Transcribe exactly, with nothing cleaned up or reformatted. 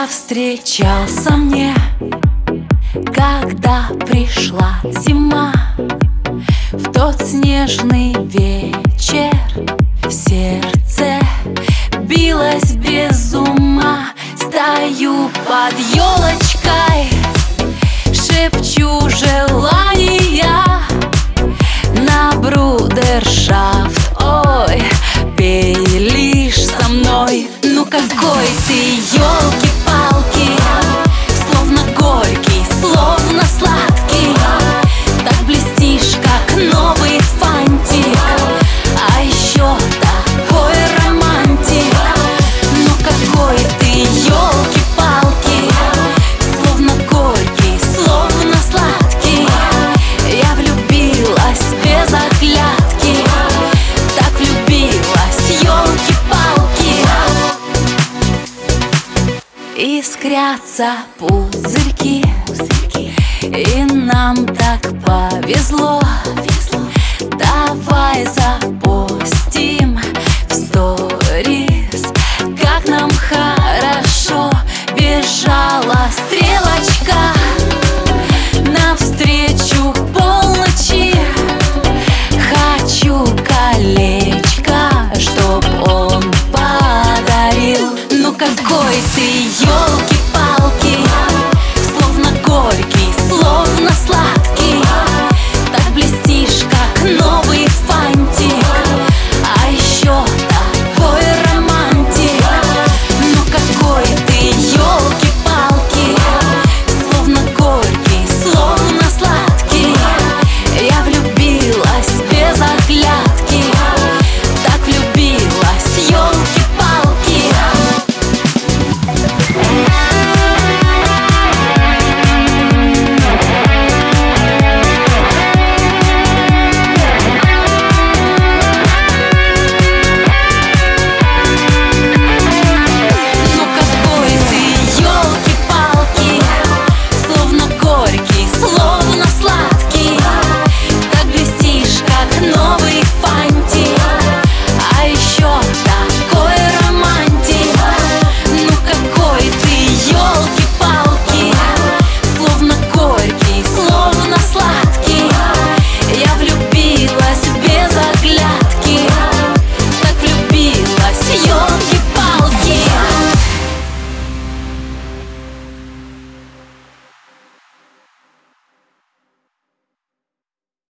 повстречался мне, когда пришла зима. В тот снежный вечер сердце билось без ума. Стою под елочкой, шепчу желания на брудершафт. Ой, пей лишь со мной. Ну какой ты, елки-палки, словно горький, словно сладкий. Так блестишь, как новый фантик, а еще такой романтик. Ну какой ты, елки-палки, словно горький, словно сладкий. Я влюбилась без оглядки, так влюбилась, елки-палки. Искрятся пузырьки, и нам так повезло. Давай запустим в сто